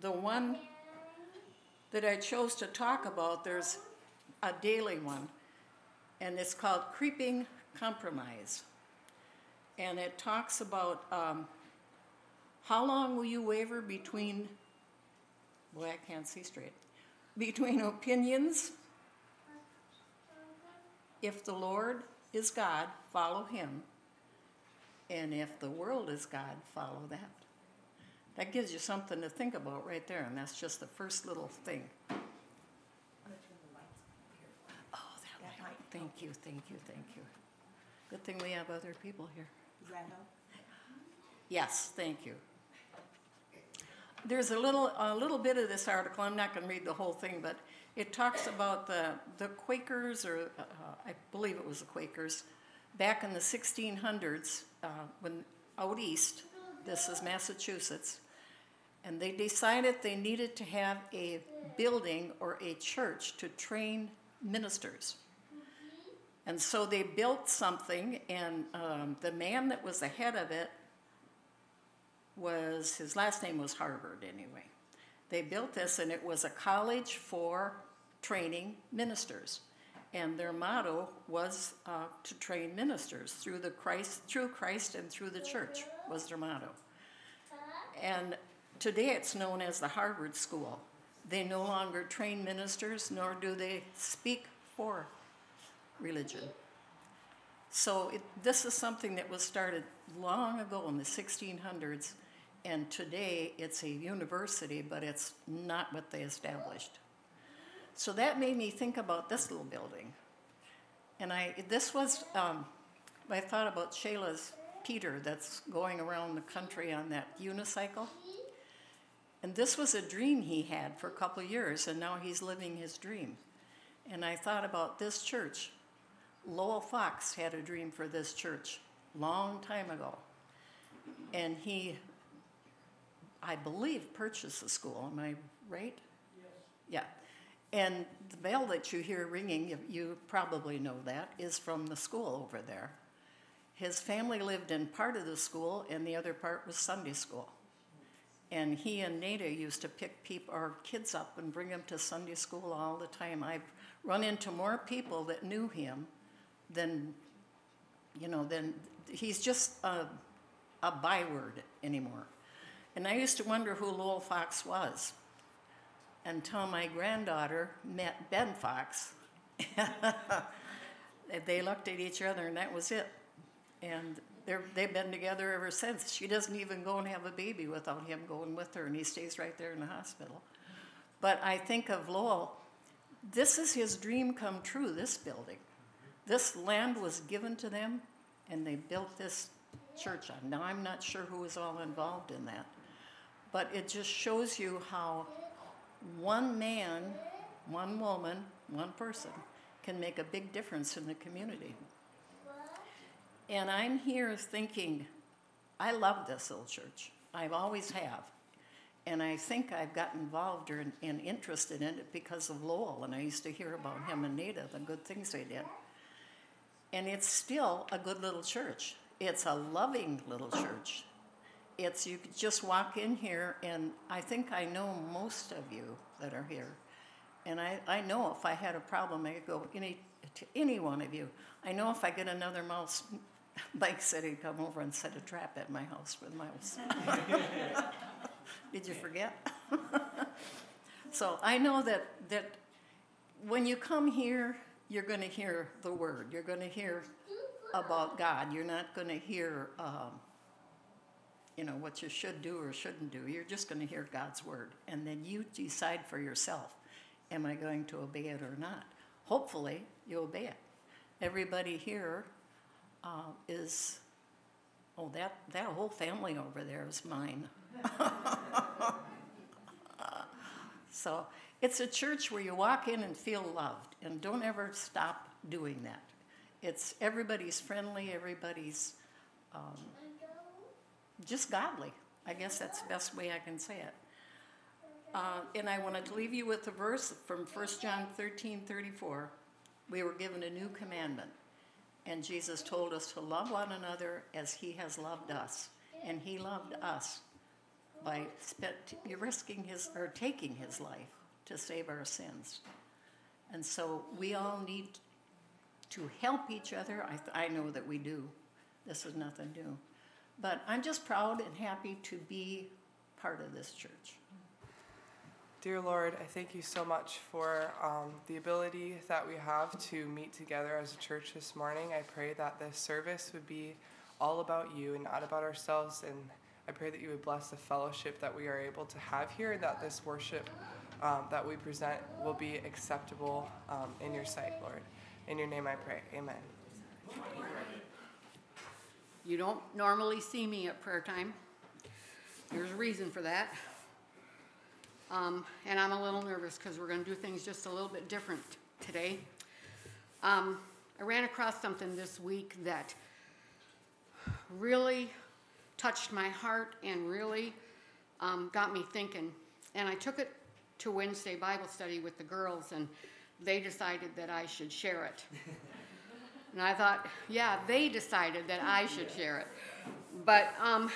the one that I chose to talk about, there's a daily one, and it's called Creeping Compromise. And it talks about how long will you waver between, boy, I can't see straight, between opinions. If the Lord is God, follow him. And if the world is God, follow that. That gives you something to think about right there, and that's just the first little thing. Oh, that light. Thank you. Good thing we have other people here. Does that help? Yes, thank you. There's a little bit of this article. I'm not going to read the whole thing, but it talks about the Quakers, or I believe it was the Quakers, back in the 1600s, when out east. This is Massachusetts, and they decided they needed to have a building or a church to train ministers. And so they built something, and the man that was the head of it his last name was Harvard anyway. They built this, and it was a college for training ministers. And their motto was to train ministers through Christ and through the church was their motto. And today it's known as the Harvard School. They no longer train ministers, nor do they speak for religion. So this is something that was started long ago in the 1600s, and today it's a university, but it's not what they established. So that made me think about this little building. And I thought about Shayla's Peter that's going around the country on that unicycle. And this was a dream he had for a couple of years, and now he's living his dream. And I thought about this church. Lowell Fox had a dream for this church long time ago. And he, I believe, purchased the school. Am I right? Yes. Yeah. And the bell that you hear ringing, you probably know that, is from the school over there. His family lived in part of the school, and the other part was Sunday school. And he and Nada used to pick our kids up and bring them to Sunday school all the time. I've run into more people that knew him than he's just a byword anymore. And I used to wonder who Lowell Fox was, until my granddaughter met Ben Fox. They looked at each other, and that was it. And they've been together ever since. She doesn't even go and have a baby without him going with her, and he stays right there in the hospital. But I think of Lowell, this is his dream come true, this building. This land was given to them, and they built this church on. Now, I'm not sure who was all involved in that, but it just shows you how one man, one woman, one person can make a big difference in the community. And I'm here thinking, I love this little church. I always have. And I think I've got involved and interested in it because of Lowell, and I used to hear about him and Nada, the good things they did. And it's still a good little church. It's a loving little church. You could just walk in here, and I think I know most of you that are here. And I know if I had a problem, I could go to any one of you. I know if I get another mouse, Mike said he'd come over and set a trap at my house with mouse. Did you forget? So I know that when you come here, you're going to hear the word. You're going to hear about God. You're not going to hear what you should do or shouldn't do. You're just going to hear God's word. And then you decide for yourself, am I going to obey it or not? Hopefully, you obey it. Everybody here is, that whole family over there is mine. So it's a church where you walk in and feel loved, and don't ever stop doing that. Everybody's friendly, everybody's just godly. I guess that's the best way I can say it. And I wanted to leave you with a verse from 1 John 13:34. We were given a new commandment, and Jesus told us to love one another as he has loved us. And he loved us by risking or taking his life to save our sins. And so we all need to help each other. I know that we do. This is nothing new. But I'm just proud and happy to be part of this church. Dear Lord, I thank you so much for the ability that we have to meet together as a church this morning. I pray that this service would be all about you and not about ourselves. And I pray that you would bless the fellowship that we are able to have here, and that this worship that we present will be acceptable in your sight, Lord. In your name I pray. Amen. You don't normally see me at prayer time. There's a reason for that. And I'm a little nervous because we're going to do things just a little bit different today. I ran across something this week that really touched my heart and really got me thinking. And I took it to Wednesday Bible study with the girls, and they decided that I should share it. And I thought, yeah, they decided that I should share it. But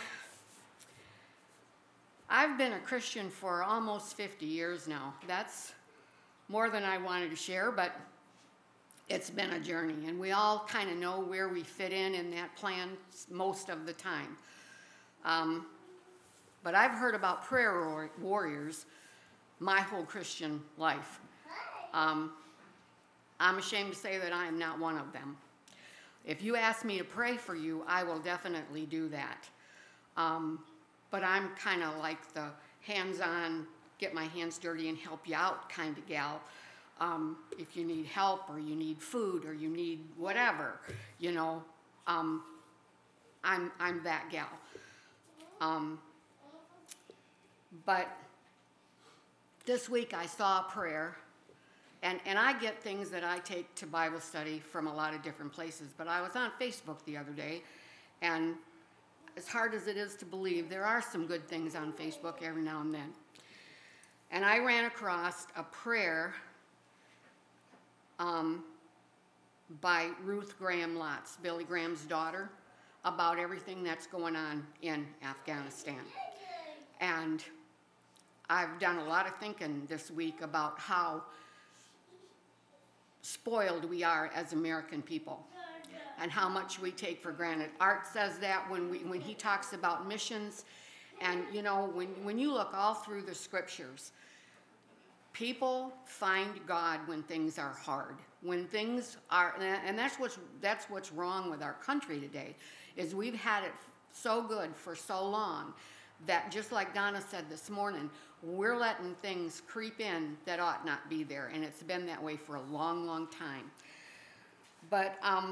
I've been a Christian for almost 50 years now. That's more than I wanted to share, but it's been a journey. And we all kind of know where we fit in that plan most of the time. But I've heard about prayer warriors my whole Christian life. I'm ashamed to say that I am not one of them. If you ask me to pray for you, I will definitely do that. But I'm kind of like the hands-on, get my hands dirty and help you out kind of gal. If you need help or you need food or you need whatever, I'm that gal. But this week I saw a prayer. And I get things that I take to Bible study from a lot of different places. But I was on Facebook the other day, and as hard as it is to believe, there are some good things on Facebook every now and then. And I ran across a prayer by Ruth Graham Lotz, Billy Graham's daughter, about everything that's going on in Afghanistan. And I've done a lot of thinking this week about how spoiled we are as American people and how much we take for granted. Art says that when he talks about missions, and when you look all through the scriptures, people find God when things are hard, when things are, and that's what's wrong with our country today, is we've had it so good for so long that, just like Donna said this morning, we're letting things creep in that ought not be there, and it's been that way for a long, long time. But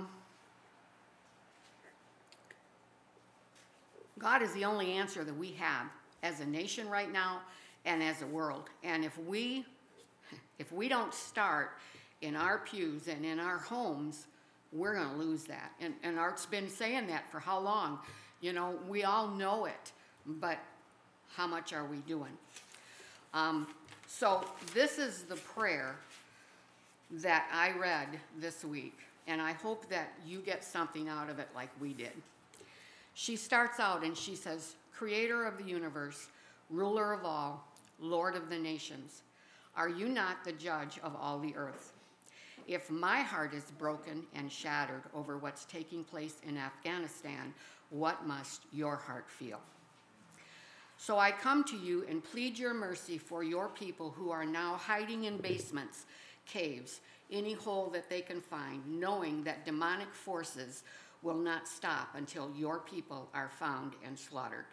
God is the only answer that we have as a nation right now and as a world. And if we don't start in our pews and in our homes, we're going to lose that. And Art's been saying that for how long? We all know it, but how much are we doing? So this is the prayer that I read this week, and I hope that you get something out of it like we did. She starts out and she says, "Creator of the universe, ruler of all, Lord of the nations, are you not the judge of all the earth? If my heart is broken and shattered over what's taking place in Afghanistan, what must your heart feel? So I come to you and plead your mercy for your people who are now hiding in basements, caves, any hole that they can find, knowing that demonic forces will not stop until your people are found and slaughtered.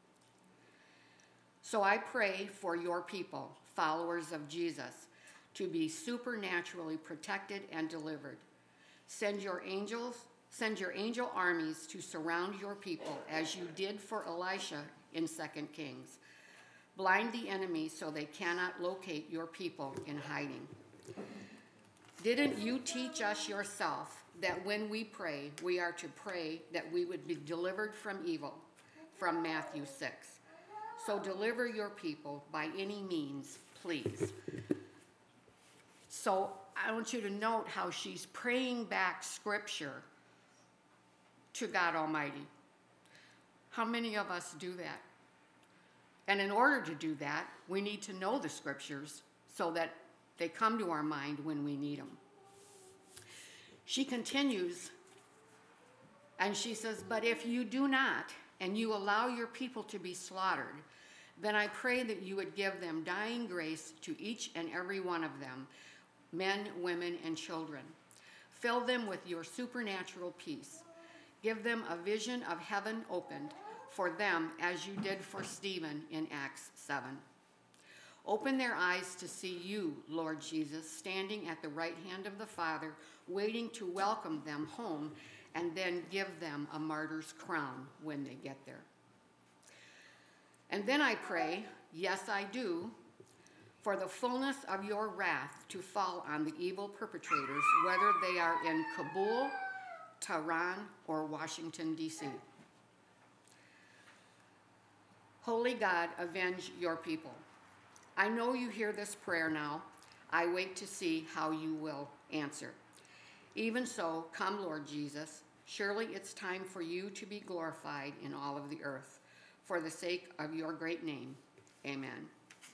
So I pray for your people, followers of Jesus, to be supernaturally protected and delivered. Send your angel armies to surround your people as you did for Elisha in 2 Kings. Blind the enemy so they cannot locate your people in hiding. Didn't you teach us yourself that when we pray, we are to pray that we would be delivered from evil, from Matthew 6. So deliver your people by any means, please." So I want you to note how she's praying back scripture to God Almighty. How many of us do that? And in order to do that, we need to know the scriptures so that they come to our mind when we need them. She continues, and she says, "But if you do not, and you allow your people to be slaughtered, then I pray that you would give them dying grace to each and every one of them, men, women, and children. Fill them with your supernatural peace. Give them a vision of heaven opened for them as you did for Stephen in Acts 7. Open their eyes to see you, Lord Jesus, standing at the right hand of the Father, waiting to welcome them home, and then give them a martyr's crown when they get there. And then I pray, yes, I do, for the fullness of your wrath to fall on the evil perpetrators, whether they are in Kabul, Tehran, or Washington, D.C. Holy God, avenge your people. I know you hear this prayer now. I wait to see how you will answer. Even so, come, Lord Jesus. Surely it's time for you to be glorified in all of the earth, for the sake of your great name. Amen."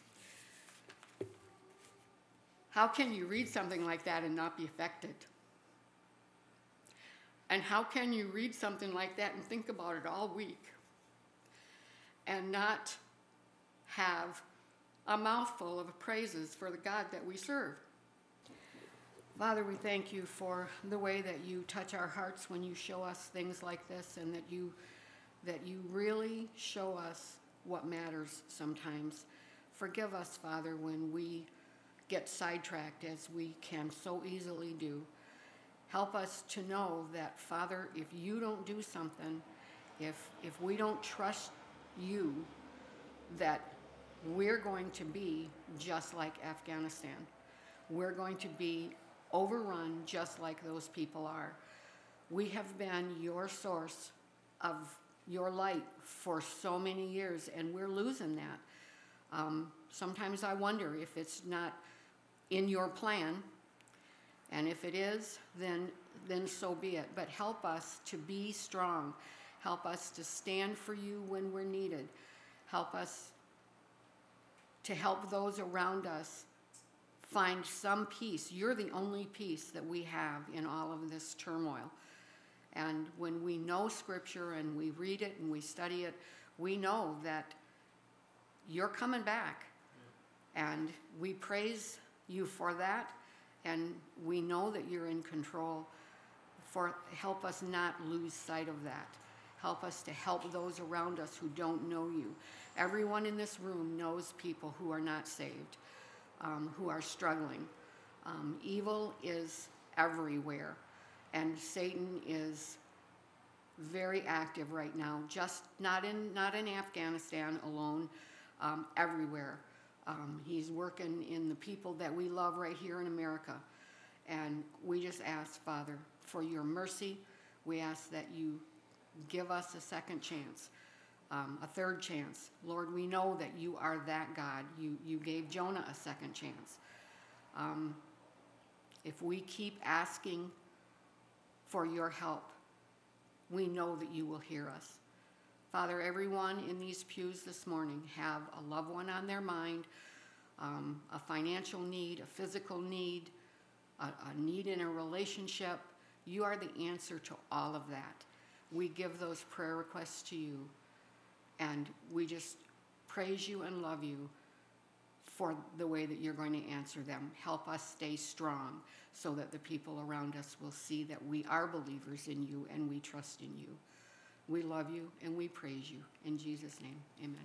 How can you read something like that and not be affected? And how can you read something like that and think about it all week and not have a mouthful of praises for the God that we serve? Father, we thank you for the way that you touch our hearts when you show us things like this, and that you really show us what matters sometimes. Forgive us, Father, when we get sidetracked, as we can so easily do. Help us to know that, Father, if you don't do something, if we don't trust you, that we're going to be just like Afghanistan. We're going to be overrun just like those people are. We have been your source of your light for so many years, and we're losing that. Sometimes I wonder if it's not in your plan, and if it is, then so be it. But help us to be strong. Help us to stand for you when we're needed. Help us to help those around us find some peace. You're the only peace that we have in all of this turmoil. And when we know Scripture and we read it and we study it, we know that you're coming back. And we praise you for that. And we know that you're in control. Help us not lose sight of that. Help us to help those around us who don't know you. Everyone in this room knows people who are not saved, who are struggling. Evil is everywhere, and Satan is very active right now, just not in Afghanistan alone, everywhere. He's working in the people that we love right here in America. And we just ask, Father, for your mercy. We ask that you give us a second chance, a third chance. Lord, we know that you are that God. You gave Jonah a second chance. If we keep asking for your help, we know that you will hear us. Father, everyone in these pews this morning have a loved one on their mind, a financial need, a physical need, a need in a relationship. You are the answer to all of that. We give those prayer requests to you, and we just praise you and love you for the way that you're going to answer them. Help us stay strong so that the people around us will see that we are believers in you and we trust in you. We love you and we praise you. In Jesus' name, amen.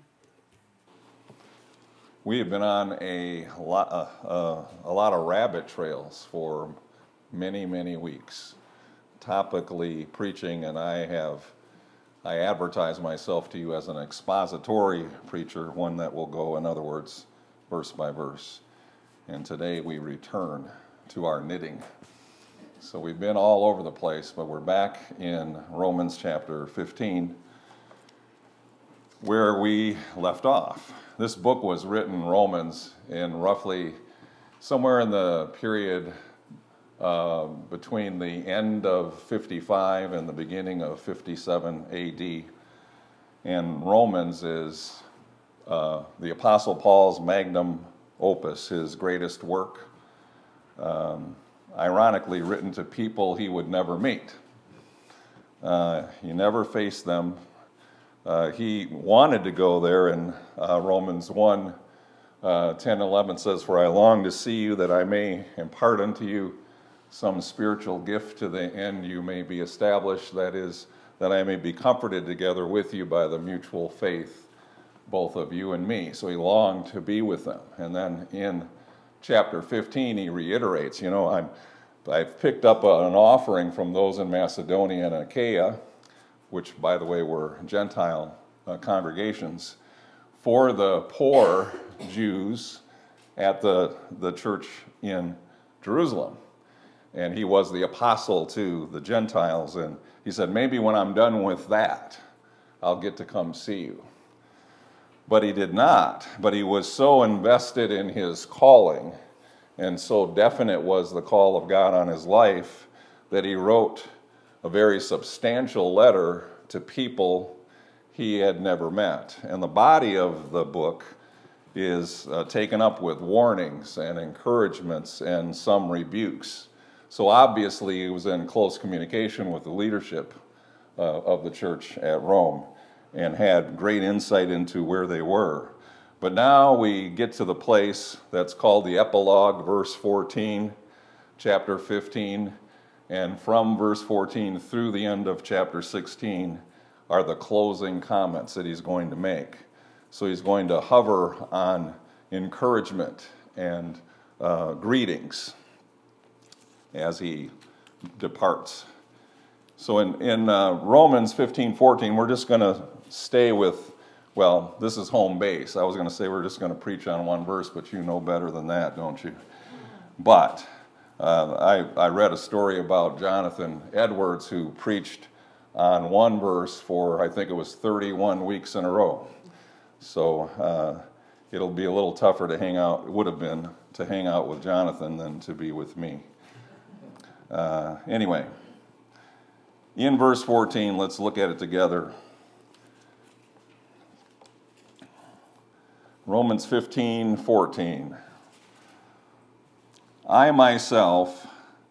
We have been on a lot of rabbit trails for many, many weeks, topically preaching, and I advertise myself to you as an expository preacher, one that will go, in other words, verse by verse. And today we return to our knitting. So we've been all over the place, but we're back in Romans chapter 15, where we left off. This book was written, Romans, in roughly somewhere in the period between the end of 55 and the beginning of 57 AD. And Romans is the Apostle Paul's magnum opus, his greatest work, ironically written to people he would never meet. He never faced them. He wanted to go there, and Romans 1, 10, 11 says, "For I long to see you, that I may impart unto you some spiritual gift to the end you may be established, that is, that I may be comforted together with you by the mutual faith, both of you and me." So he longed to be with them. And then in chapter 15, he reiterates, I've picked up an offering from those in Macedonia and Achaia, which, by the way, were Gentile congregations, for the poor Jews at the church in Jerusalem. And he was the apostle to the Gentiles, and he said, maybe when I'm done with that, I'll get to come see you. But he did not. But he was so invested in his calling, and so definite was the call of God on his life, that he wrote a very substantial letter to people he had never met. And the body of the book is taken up with warnings and encouragements and some rebukes. So obviously he was in close communication with the leadership of the church at Rome and had great insight into where they were. But now we get to the place that's called the epilogue, verse 14, chapter 15, and from verse 14 through the end of chapter 16 are the closing comments that he's going to make. So he's going to hover on encouragement and greetings as he departs. So in Romans 15:14, we're just going to stay with, well, this is home base. I was going to say we're just going to preach on one verse, but you know better than that, don't you? But I read a story about Jonathan Edwards, who preached on one verse for, I think it was 31 weeks in a row. So it'll be a little tougher to hang out, it would have been, to hang out with Jonathan than to be with me. Anyway, in verse 14, let's look at it together. Romans 15:14. I myself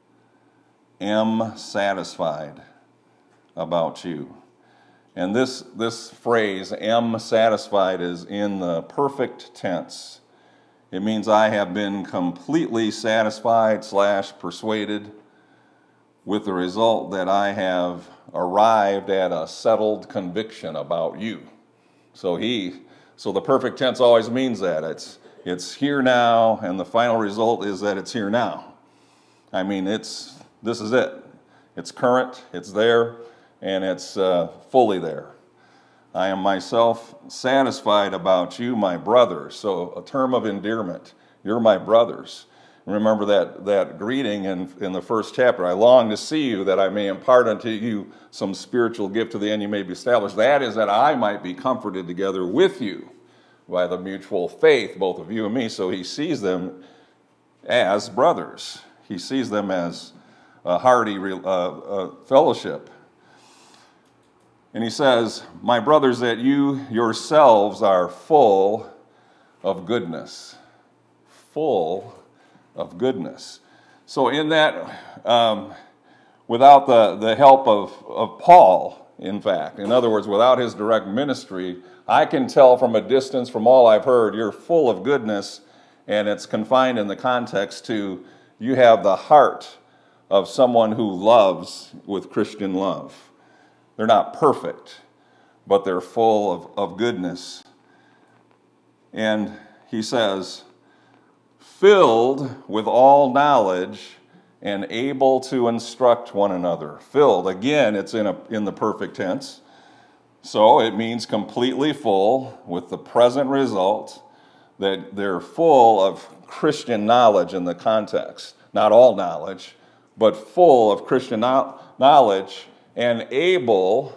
am satisfied about you. And this phrase, am satisfied, is in the perfect tense. It means I have been completely satisfied / persuaded, with the result that I have arrived at a settled conviction about you. So the perfect tense always means that. It's here now, and the final result is that it's here now. I mean, this is it. It's current, it's there, and it's fully there. I am myself satisfied about you, my brothers. So a term of endearment. You're my brothers. Remember that greeting in the first chapter. I long to see you, that I may impart unto you some spiritual gift to the end you may be established. That is, that I might be comforted together with you by the mutual faith, both of you and me. So he sees them as brothers. He sees them as a hearty fellowship. And he says, my brothers, that you yourselves are full of goodness. Full of goodness. So in that, without the help of Paul, in fact, in other words, without his direct ministry, I can tell from a distance, from all I've heard, you're full of goodness, and it's confined in the context to you have the heart of someone who loves with Christian love. They're not perfect, but they're full of goodness. And he says, filled with all knowledge and able to instruct one another. Filled, again, it's in the perfect tense. So it means completely full, with the present result that they're full of Christian knowledge in the context. Not all knowledge, but full of Christian knowledge and able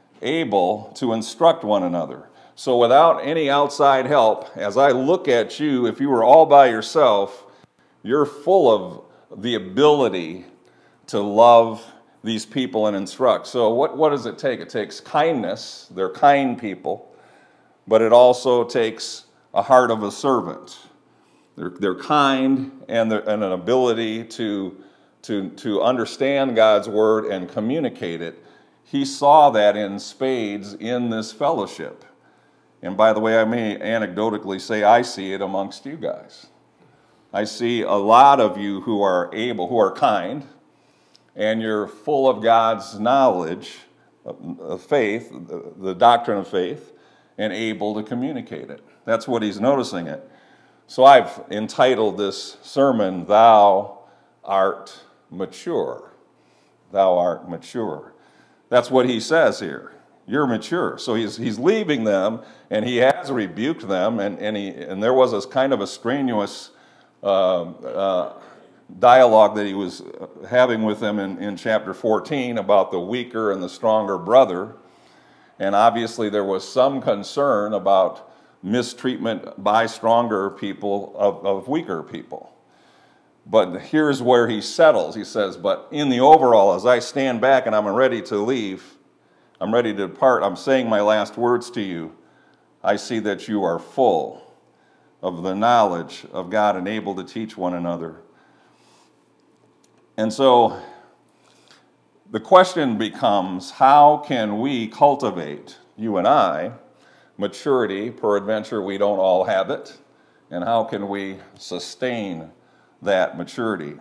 to instruct one another. So without any outside help, as I look at you, if you were all by yourself, you're full of the ability to love these people and instruct. So what does it take? It takes kindness. They're kind people. but it also takes a heart of a servant. They're kind and an ability to understand God's word and communicate it. He saw that in spades in this fellowship. And by the way, I may anecdotally say I see it amongst you guys. I see a lot of you who are kind, and you're full of God's knowledge of faith, the doctrine of faith, and able to communicate it. That's what he's noticing it. So I've entitled this sermon, Thou Art Mature. Thou art mature. That's what he says here. You're mature. So he's leaving them, and he has rebuked them, and there was this kind of a strenuous dialogue that he was having with them in chapter 14 about the weaker and the stronger brother. And obviously there was some concern about mistreatment by stronger people of weaker people. But here's where he settles. He says, but in the overall, as I stand back and I'm ready to leave, I'm ready to depart, I'm saying my last words to you, I see that you are full of the knowledge of God and able to teach one another. And so the question becomes, how can we cultivate, you and I, maturity? Peradventure, we don't all have it. And how can we sustain that maturity?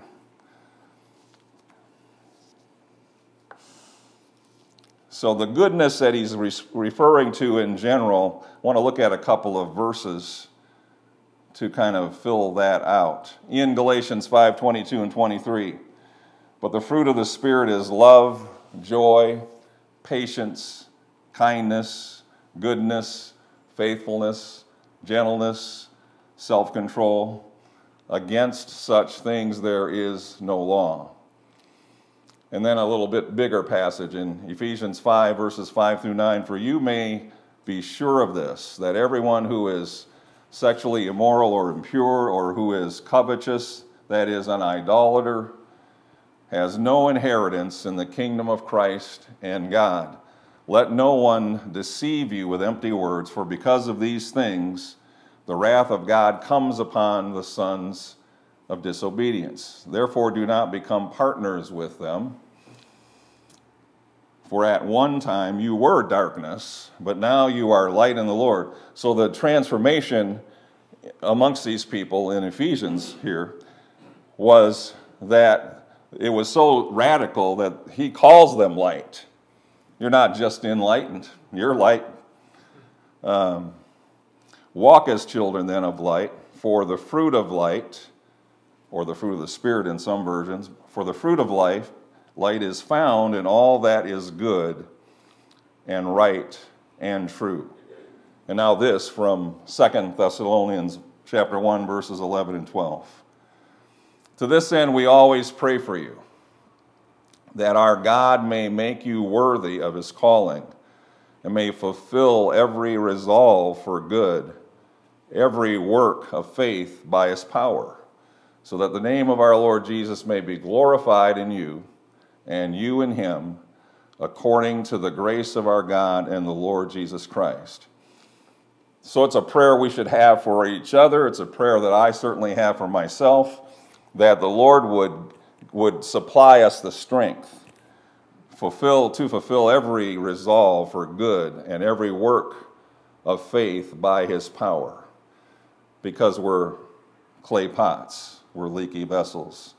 So the goodness that he's referring to in general, I want to look at a couple of verses to kind of fill that out. In Galatians 5:22 and 23, but the fruit of the Spirit is love, joy, patience, kindness, goodness, faithfulness, gentleness, self-control. Against such things there is no law. And then a little bit bigger passage in Ephesians 5, verses 5 through 9. For you may be sure of this, that everyone who is sexually immoral or impure, or who is covetous, that is, an idolater, has no inheritance in the kingdom of Christ and God. Let no one deceive you with empty words, for because of these things the wrath of God comes upon the sons of disobedience. Therefore do not become partners with them. For at one time you were darkness, but now you are light in the Lord. So the transformation amongst these people in Ephesians here was that it was so radical that he calls them light. You're not just enlightened, you're light. Walk as children then of light, for the fruit of light, or the fruit of the Spirit in some versions, for the fruit of life, light is found in all that is good and right and true. And now this from 2 Thessalonians chapter 1, verses 11 and 12. To this end we always pray for you, that our God may make you worthy of his calling, and may fulfill every resolve for good, every work of faith by his power, so that the name of our Lord Jesus may be glorified in you, and you in him, according to the grace of our God and the Lord Jesus Christ. So it's a prayer we should have for each other. It's a prayer that I certainly have for myself, that the Lord would supply us the strength to fulfill every resolve for good and every work of faith by his power, because we're clay pots, we're leaky vessels.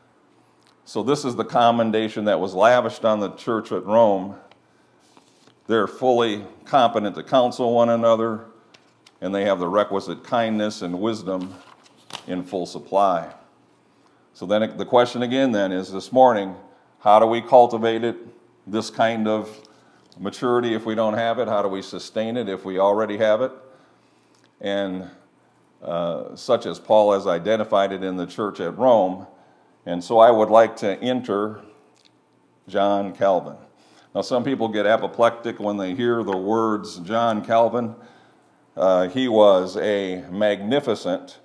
So this is the commendation that was lavished on the church at Rome. They're fully competent to counsel one another, and they have the requisite kindness and wisdom in full supply. So then the question again then is this morning, how do we cultivate it, this kind of maturity if we don't have it? How do we sustain it if we already have it? And such as Paul has identified it in the church at Rome. And so I would like to enter John Calvin. Now some people get apoplectic when they hear the words John Calvin. He was a magnificent,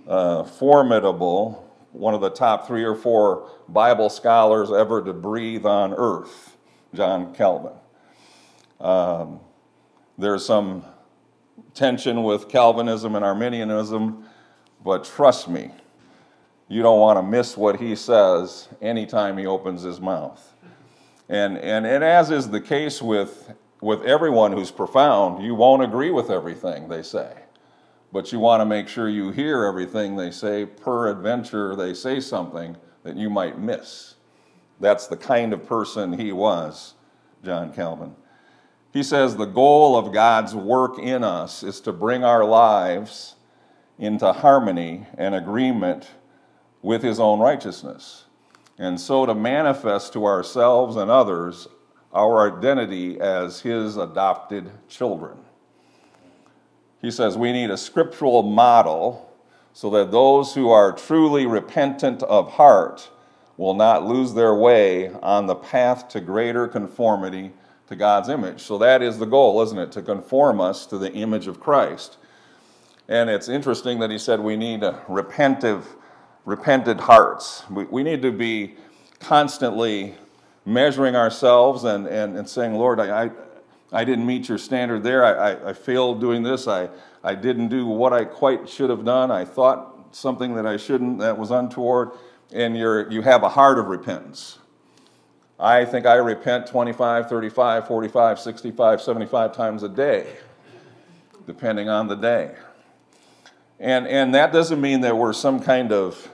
formidable, one of the top 3 or 4 Bible scholars ever to breathe on earth, John Calvin. There's some tension with Calvinism and Arminianism, but trust me, you don't want to miss what he says anytime he opens his mouth. And as is the case with everyone who's profound, you won't agree with everything they say. But you want to make sure you hear everything they say. Peradventure, they say something that you might miss. That's the kind of person he was, John Calvin. He says the goal of God's work in us is to bring our lives into harmony and agreement with his own righteousness, and so to manifest to ourselves and others our identity as his adopted children. He says we need a scriptural model so that those who are truly repentant of heart will not lose their way on the path to greater conformity to God's image. So that is the goal, isn't it? To conform us to the image of Christ. And it's interesting that he said we need repented hearts. We need to be constantly measuring ourselves and saying, Lord, I didn't meet your standard there. I failed doing this. I didn't do what I quite should have done. I thought something that I shouldn't, that was untoward. And you have a heart of repentance. I think I repent 25, 35, 45, 65, 75 times a day, depending on the day. And that doesn't mean that we're some kind of,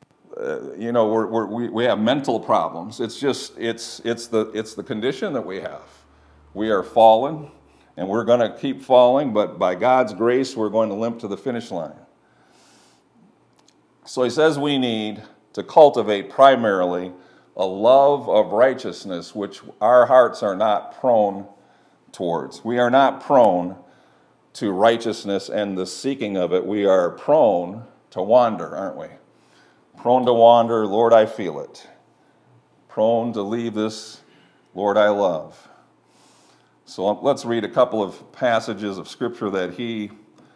we have mental problems. It's just, it's the condition that we have. We are fallen, and we're going to keep falling, but by God's grace, we're going to limp to the finish line. So he says we need to cultivate primarily a love of righteousness, which our hearts are not prone towards. We are not prone to righteousness and the seeking of it. We are prone to wander, aren't we? Prone to wander, Lord, I feel it. Prone to leave this, Lord, I love. So let's read a couple of passages of Scripture that he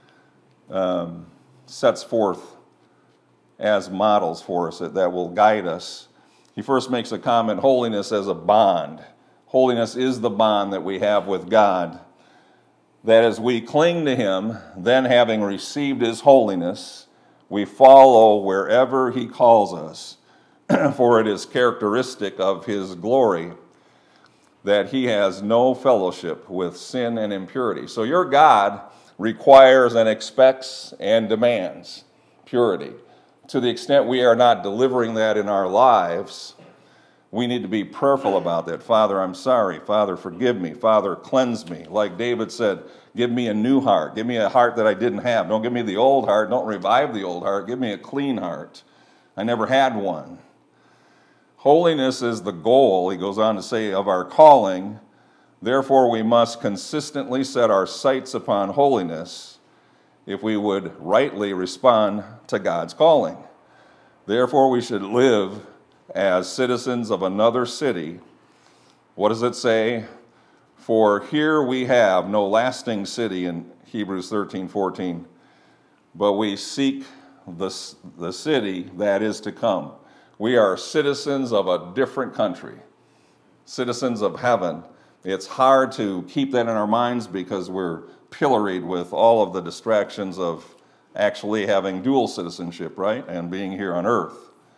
sets forth as models for us that will guide us. He first makes a comment, holiness as a bond. Holiness is the bond that we have with God, that as we cling to him, then having received his holiness, we follow wherever he calls us, for it is characteristic of his glory that he has no fellowship with sin and impurity. So your God requires and expects and demands purity. To the extent we are not delivering that in our lives, we need to be prayerful about that. Father, I'm sorry. Father, forgive me. Father, cleanse me. Like David said, give me a new heart. Give me a heart that I didn't have. Don't give me the old heart. Don't revive the old heart. Give me a clean heart. I never had one. Holiness is the goal, he goes on to say, of our calling. Therefore, we must consistently set our sights upon holiness if we would rightly respond to God's calling. Therefore, we should live as citizens of another city. What does it say? For here we have no lasting city in Hebrews 13:14, but we seek the city that is to come. We are citizens of a different country, citizens of heaven. It's hard to keep that in our minds because we're pilloried with all of the distractions of actually having dual citizenship, right? And being here on earth.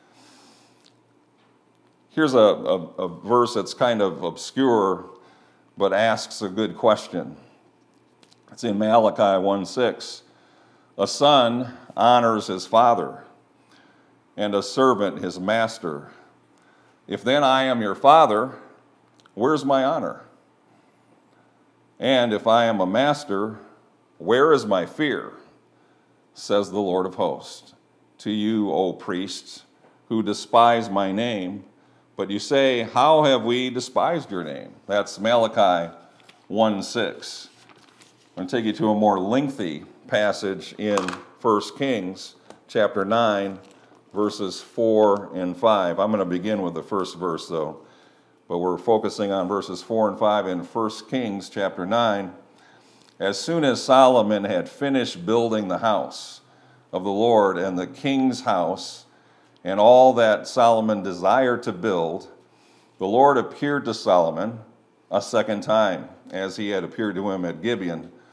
Here's a verse that's kind of obscure, but asks a good question. It's in Malachi 1:6. A son honors his father, and a servant his master. If then I am your father, where's my honor? And if I am a master, where is my fear? Says the Lord of hosts. To you, O priests, who despise my name, but you say, how have we despised your name? That's Malachi 1:6. I'm going to take you to a more lengthy passage in 1 Kings chapter 9, verses 4 and 5. I'm going to begin with the first verse, though. But we're focusing on verses 4 and 5 in 1 Kings chapter 9. As soon as Solomon had finished building the house of the Lord and the king's house and all that Solomon desired to build, the Lord appeared to Solomon a second time, as he had appeared to him at Gibeon,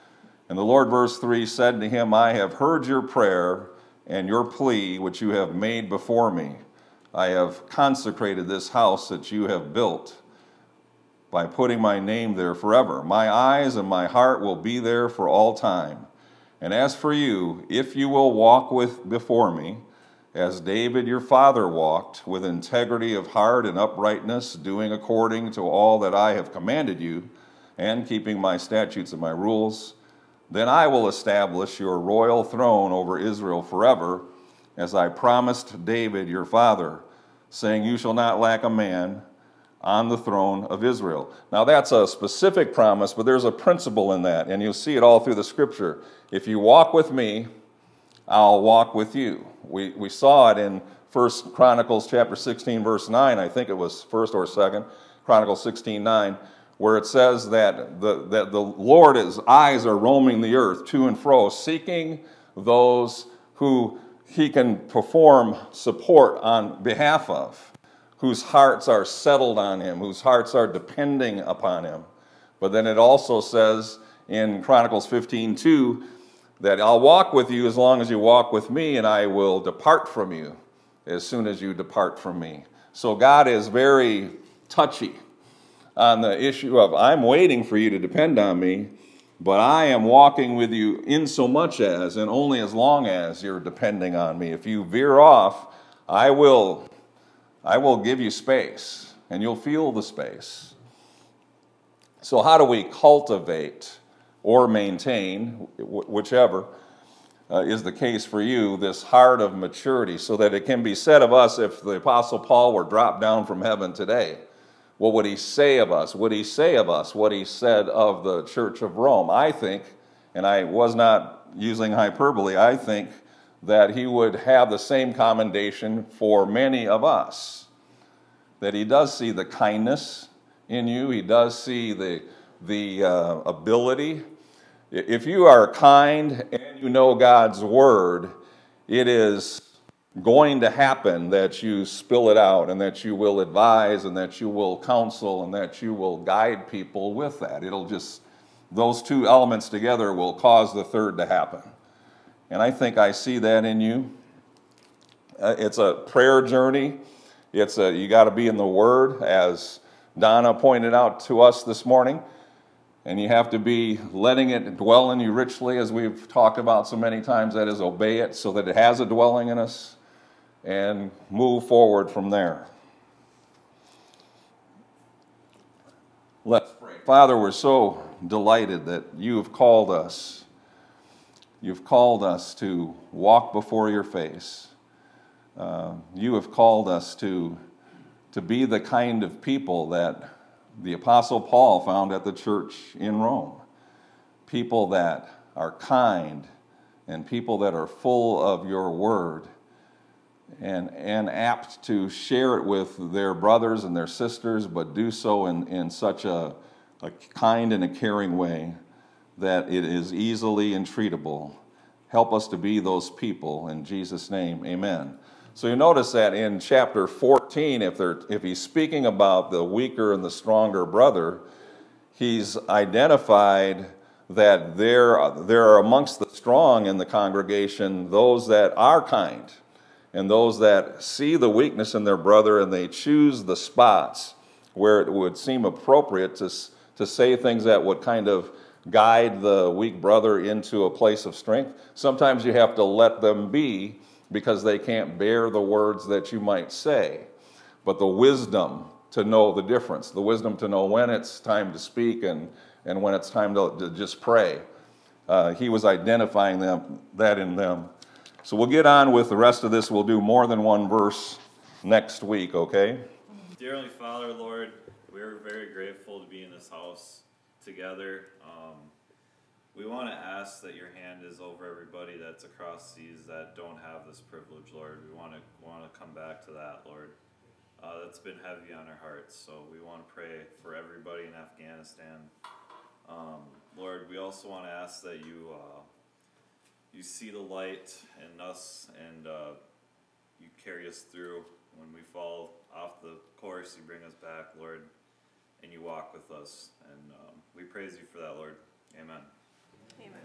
And the Lord, verse 3, said to him, I have heard your prayer and your plea which you have made before me. I have consecrated this house that you have built by putting my name there forever. My eyes and my heart will be there for all time. And as for you, if you will walk before me, as David your father walked, with integrity of heart and uprightness, doing according to all that I have commanded you, and keeping my statutes and my rules, then I will establish your royal throne over Israel forever, as I promised David your father, saying, you shall not lack a man on the throne of Israel. Now that's a specific promise, but there's a principle in that, and you'll see it all through the scripture. If you walk with me, I'll walk with you. We saw it in 1 Chronicles chapter 16, verse 9. I think it was 1st or 2nd, Chronicles 16:9, where it says that the Lord's eyes are roaming the earth to and fro, seeking those who he can perform support on behalf of, whose hearts are settled on him, whose hearts are depending upon him. But then it also says in Chronicles 15:2 that I'll walk with you as long as you walk with me, and I will depart from you as soon as you depart from me. So God is very touchy on the issue of I'm waiting for you to depend on me, but I am walking with you in so much as and only as long as you're depending on me. If you veer off, I will give you space, and you'll feel the space. So how do we cultivate or maintain, whichever is the case for you, this heart of maturity, so that it can be said of us, if the Apostle Paul were dropped down from heaven today, what would he say of us? Would he say of us what he said of the Church of Rome? I think, and I was not using hyperbole, I think that he would have the same commendation for many of us, that he does see the kindness in you, he does see the ability. If you are kind and you know God's word, it is going to happen that you spill it out, and that you will advise, and that you will counsel, and that you will guide people with that. Those two elements together will cause the third to happen. And I think I see that in you. It's a prayer journey. You got to be in the Word, as Donna pointed out to us this morning. And you have to be letting it dwell in you richly, as we've talked about so many times. That is, obey it so that it has a dwelling in us, and move forward from there. Let's pray. Father, we're so delighted that you have called us. You've called us to walk before your face. You have called us to be the kind of people that the Apostle Paul found at the church in Rome. People that are kind, and people that are full of your word, and apt to share it with their brothers and their sisters, but do so in such a kind and a caring way that it is easily entreatable. Help us to be those people, in Jesus' name, amen. So you notice that in chapter 14, if he's speaking about the weaker and the stronger brother, he's identified that there are amongst the strong in the congregation those that are kind, and those that see the weakness in their brother, and they choose the spots where it would seem appropriate to say things that would kind of guide the weak brother into a place of strength. Sometimes you have to let them be, because they can't bear the words that you might say. But the wisdom to know the difference, the wisdom to know when it's time to speak and when it's time to just pray. He was identifying that in them. So we'll get on with the rest of this. We'll do more than one verse next week, okay? Dear Heavenly Father, Lord, we're very grateful to be in this house together. We want to ask that your hand is over everybody that's across seas that don't have this privilege, Lord. We want to come back to that, Lord. That's been heavy on our hearts, so we want to pray for everybody in Afghanistan. Lord, we also want to ask that you see the light in us, and you carry us through. When we fall off the course, you bring us back, Lord, and you walk with us. And we praise you for that, Lord. Amen. Amen.